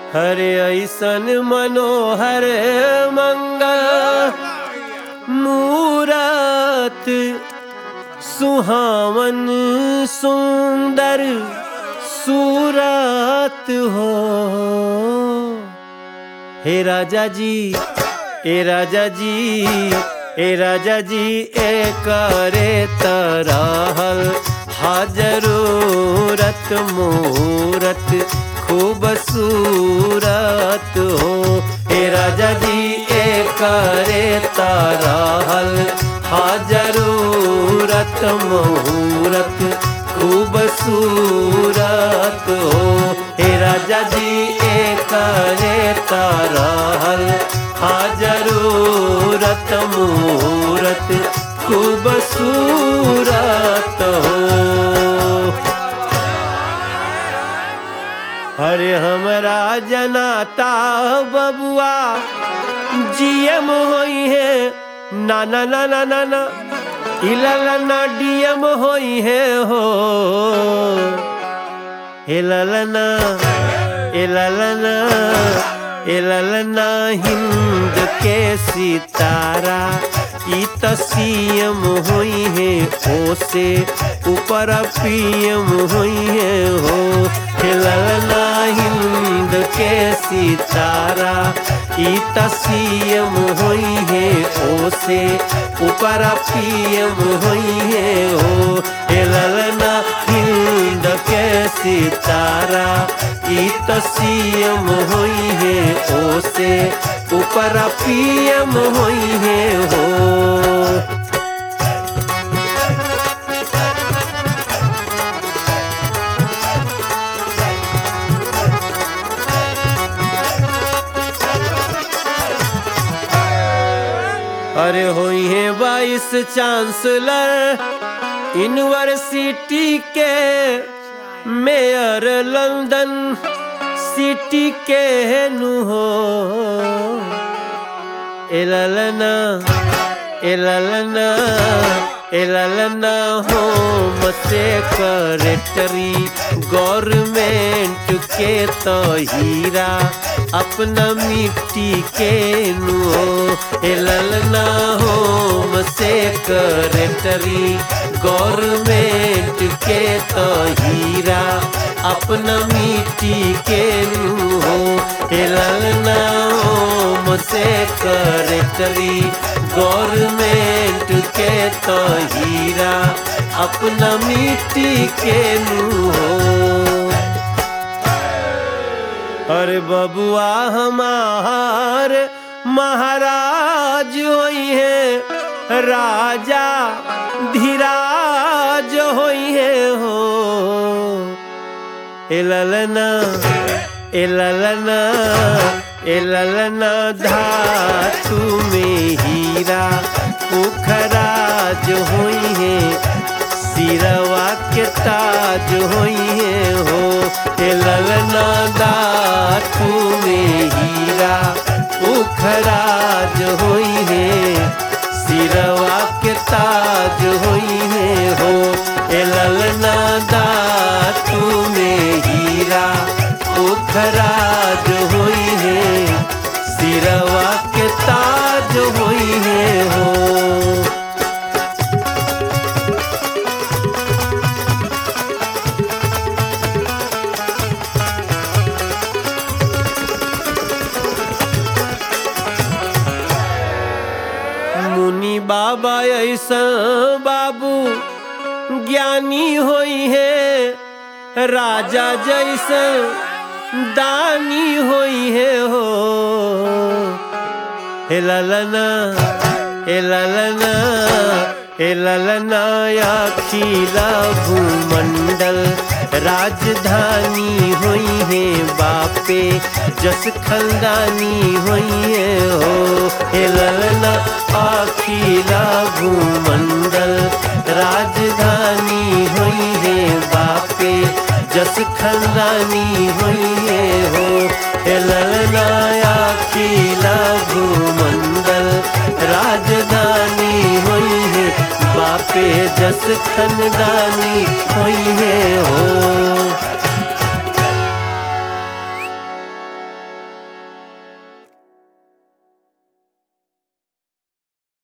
हरे ऐसन मनोहर मंगल मूरत सुहावन सुंदर सूरत हो। हे राजा जी ए राजा जी ए राजा जी ए करे तरहल हाजरूरत मूरत खूब सूरत हो। हे राजा जी ए करे तरहल हाजरूरत मूरत खूब सूरत हो। हे राजा जी ए करे तरहल हाजरूरत मूरत खूब सूरत हो। हरे हमरा जनाता बबुआ जीएम होई है ना ना ना ना ना ना इललना डीएम होई है हो। इललना इललना इललना हिंद के सितारा ई त सीएम हुई है ओ से ऊपर पीएम हुई है हो। हिलना हिंद के सितारा ई त सीएम हुई है ओ से ऊपर पीएम हुई है हो। हिलना हिंद के सितारा ई त सीएम हुई है ओ से ऊपर पीएम हुई है हो। अरे हुई है वाइस चांसलर यूनिवर्सिटी के मेयर लंदन सिटी के नु हो। एललना एललना एललना होम सेक्रेटरी गवर्नमेंट के तो हीरा अपना मिट्टी के नु हो। एललना होम सेक्रेटरी गवर्नमेंट के तो हीरा अपना मिट्टी के नु हो। एललना होम सेक्रेटरी गवर्नमेंट के तो हीरा अपना मिट्टी के नु हो। अरे बबुआ हमार महाराज होई है राजा धीराज होई है हो। एललना एललना एललना धातु में हीरा पुखराज होई है सिरवा के ताज होई है हो। एललना धातु में हीरा पुखराज होई है सिरवा के ताज होई है हो। एललना धातु में हीरा पुखराज होई है सिरवा के ताज होई है हो। मुनि बाबा ऐसा बाबू ज्ञानी होई है राजा जैसा दानी होई है हो। एललना एललना एललना अखिला भूमंडल राजधानी होई है बापे जस खंदानी होई है हो। एललना अखिला भूमंडल राजधानी होई है बापे जस खंदानी होई है हो। एललना अखिला भूमंडल राजधानी होई है बापे जस खंदानी होई है